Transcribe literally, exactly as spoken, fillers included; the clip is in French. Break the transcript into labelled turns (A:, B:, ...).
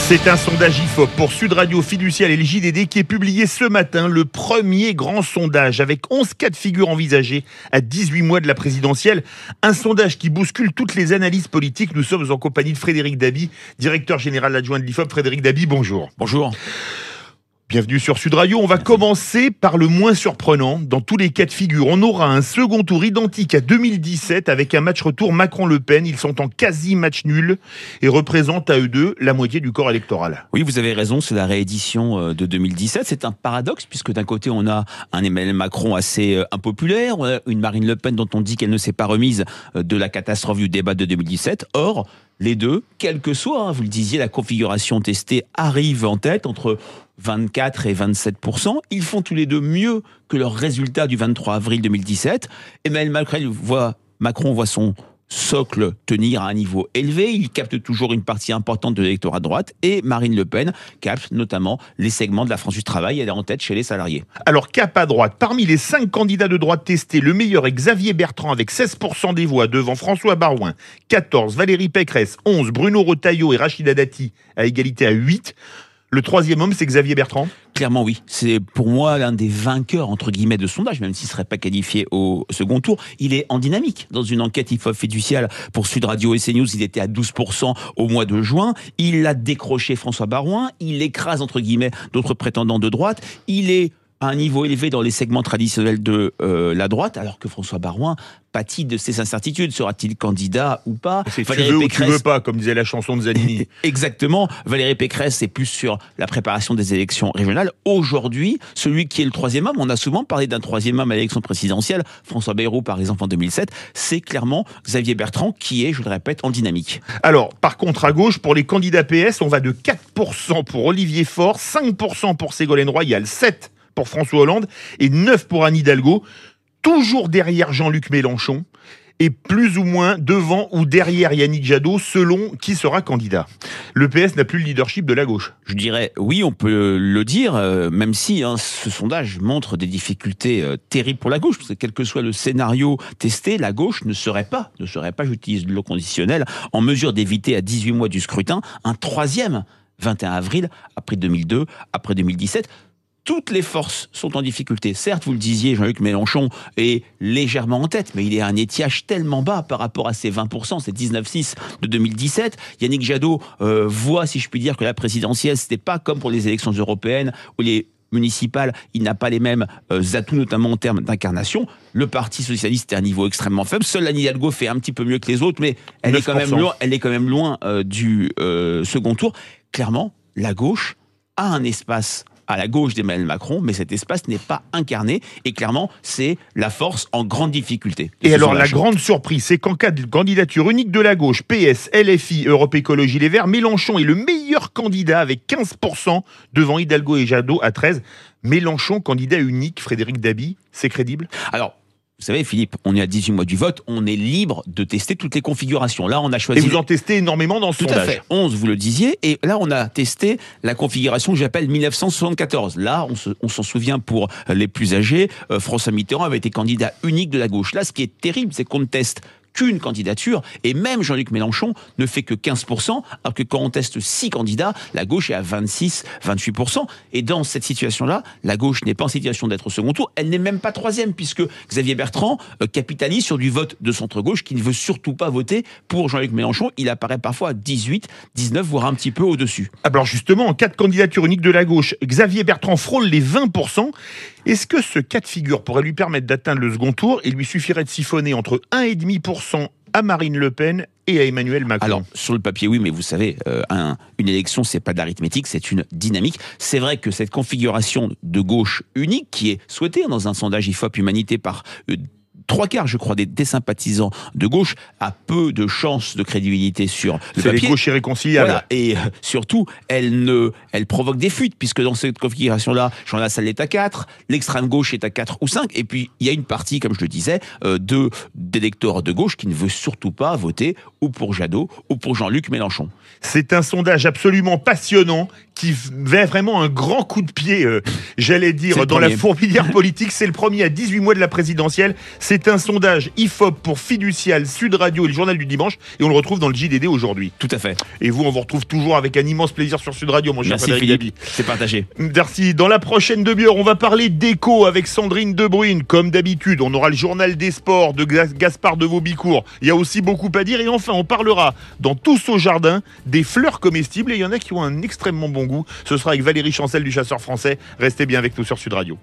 A: C'est un sondage I F O P pour Sud Radio, Fiducial et le J D D qui est publié ce matin, le premier grand sondage avec onze cas de figure envisagés à dix-huit mois de la présidentielle. Un sondage qui bouscule toutes les analyses politiques. Nous sommes en compagnie de Frédéric Dabi, directeur général adjoint de l'I F O P. Frédéric Dabi, bonjour.
B: Bonjour.
A: Bienvenue sur Sud Radio. On va commencer par le moins surprenant. Dans tous les cas de figure, on aura un second tour identique à deux mille dix-sept avec un match retour Macron-Le Pen. Ils sont en quasi match nul et représentent à eux deux la moitié du corps électoral.
B: Oui, vous avez raison, c'est la réédition de deux mille dix-sept. C'est un paradoxe puisque d'un côté, on a un Emmanuel Macron assez impopulaire, une Marine Le Pen dont on dit qu'elle ne s'est pas remise de la catastrophe du débat de deux mille dix-sept. Or, les deux, quelle que soit, hein, vous le disiez, la configuration testée arrive en tête entre vingt-quatre et vingt-sept pour cent. Ils font tous les deux mieux que leur résultat du vingt-trois avril deux mille dix-sept. Emmanuel Macron voit, Macron voit son socle tenir à un niveau élevé. Il capte toujours une partie importante de l'électorat de droite. Et Marine Le Pen capte notamment les segments de la France du travail. Elle est en tête chez les salariés.
A: Alors, cap à droite. Parmi les cinq candidats de droite testés, le meilleur est Xavier Bertrand avec seize pour cent des voix devant François Baroin, quatorze, Valérie Pécresse, onze, Bruno Retailleau et Rachida Dati à égalité à huit. Le troisième homme, c'est Xavier Bertrand ?
B: Clairement, oui. C'est pour moi l'un des vainqueurs, entre guillemets, de sondage, même s'il ne serait pas qualifié au second tour. Il est en dynamique. Dans une enquête I F O P Fiducial pour Sud Radio et CNews, il était à douze pour cent au mois de juin. Il a décroché François Baroin. Il écrase, entre guillemets, d'autres prétendants de droite. Il est à un niveau élevé dans les segments traditionnels de euh, la droite, alors que François Baroin pâtit de ses incertitudes. Sera-t-il candidat ou pas ?
A: C'est tu veux ou tu veux pas, comme disait la chanson de Zanini.
B: Exactement. Valérie Pécresse, c'est plus sur la préparation des élections régionales. Aujourd'hui, celui qui est le troisième homme, on a souvent parlé d'un troisième homme à l'élection présidentielle, François Bayrou par exemple en deux mille sept, c'est clairement Xavier Bertrand qui est, je le répète, en dynamique.
A: Alors, par contre, à gauche, pour les candidats P S, on va de quatre pour cent pour Olivier Faure, cinq pour cent pour Ségolène Royal, sept pour cent pour François Hollande et neuf pour Anne Hidalgo, toujours derrière Jean-Luc Mélenchon et plus ou moins devant ou derrière Yannick Jadot selon qui sera candidat. Le P S n'a plus le leadership de la gauche.
B: Je dirais oui, on peut le dire, euh, même si hein, ce sondage montre des difficultés euh, terribles pour la gauche, parce que quel que soit le scénario testé, la gauche ne serait pas, ne serait pas, j'utilise le conditionnel, en mesure d'éviter à dix-huit mois du scrutin un troisième vingt et un avril après deux mille deux, après deux mille dix-sept. Toutes les forces sont en difficulté. Certes, vous le disiez, Jean-Luc Mélenchon est légèrement en tête, mais il est à un étiage tellement bas par rapport à ses vingt pour cent, c'est dix-neuf virgule six de deux mille dix-sept. Yannick Jadot euh, voit, si je puis dire, que la présidentielle, c'était pas comme pour les élections européennes ou les municipales, il n'a pas les mêmes euh, atouts, notamment en termes d'incarnation. Le Parti socialiste est à un niveau extrêmement faible. Seule Anne Hidalgo fait un petit peu mieux que les autres, mais elle est quand même loin, elle est quand même loin euh, du euh, second tour. Clairement, la gauche a un espace à la gauche d'Emmanuel Macron, mais cet espace n'est pas incarné, et clairement, c'est la force en grande difficulté.
A: Et alors, la grande surprise, c'est qu'en cas de candidature unique de la gauche, P S, L F I, Europe Écologie Les Verts, Mélenchon est le meilleur candidat avec quinze pour cent devant Hidalgo et Jadot à treize. Mélenchon, candidat unique, Frédéric Dabi, c'est crédible ?
B: Alors, vous savez, Philippe, on est à dix-huit mois du vote, on est libre de tester toutes les configurations. Là, on a choisi...
A: Et vous en testez énormément dans ce
B: Tout
A: sondage.
B: à fait, onze, vous le disiez, et là, on a testé la configuration que j'appelle mille neuf cent soixante-quatorze. Là, on, se, on s'en souvient pour les plus âgés, euh, François Mitterrand avait été candidat unique de la gauche. Là, ce qui est terrible, c'est qu'on ne teste qu'une candidature, et même Jean-Luc Mélenchon ne fait que quinze pour cent, alors que quand on teste six candidats, la gauche est à vingt-six à vingt-huit pour cent. Et dans cette situation-là, la gauche n'est pas en situation d'être au second tour, elle n'est même pas troisième, puisque Xavier Bertrand euh, capitalise sur du vote de centre-gauche qui ne veut surtout pas voter pour Jean-Luc Mélenchon. Il apparaît parfois à dix-huit, dix-neuf, voire un petit peu au-dessus.
A: Alors justement, en cas de candidature unique de la gauche, Xavier Bertrand frôle les vingt pour cent. Est-ce que ce cas de figure pourrait lui permettre d'atteindre le second tour ? Il lui suffirait de siphonner entre un virgule cinq pour cent à Marine Le Pen et à Emmanuel Macron.
B: Alors, sur le papier, oui, mais vous savez, euh, un, une élection, c'est pas d'arithmétique, c'est une dynamique. C'est vrai que cette configuration de gauche unique, qui est souhaitée dans un sondage I F O P Humanité par euh, trois quarts, je crois, des, des sympathisants de gauche, a peu de chances de crédibilité sur le
A: c'est
B: papier.
A: C'est les gauches irréconciliables.
B: Voilà. Et euh, surtout, elle, ne, elle provoque des fuites, puisque dans cette configuration-là, Jean Lassalle est à quatre, l'extrême gauche est à quatre ou cinq, et puis il y a une partie, comme je le disais, euh, de, d'électeurs de gauche qui ne veut surtout pas voter ou pour Jadot ou pour Jean-Luc Mélenchon.
A: C'est un sondage absolument passionnant qui met vraiment un grand coup de pied, euh, j'allais dire, dans premier. La fourmilière politique. C'est le premier à dix-huit mois de la présidentielle. C'est C'est un sondage I F O P pour Fiducial, Sud Radio et le Journal du Dimanche. Et on le retrouve dans le J D D aujourd'hui.
B: Tout à fait.
A: Et vous, on vous retrouve toujours avec un immense plaisir sur Sud Radio, mon cher
B: Merci
A: Frédéric
B: Philippe,
A: Dabi.
B: c'est partagé.
A: Merci. Dans la prochaine demi-heure, on va parler d'éco avec Sandrine Debrune. Comme d'habitude, on aura le journal des sports de Gaspard de Vaubicourt. Il y a aussi beaucoup à dire. Et enfin, on parlera dans Tous au jardin des fleurs comestibles. Et il y en a qui ont un extrêmement bon goût. Ce sera avec Valérie Chancel du Chasseur Français. Restez bien avec nous sur Sud Radio.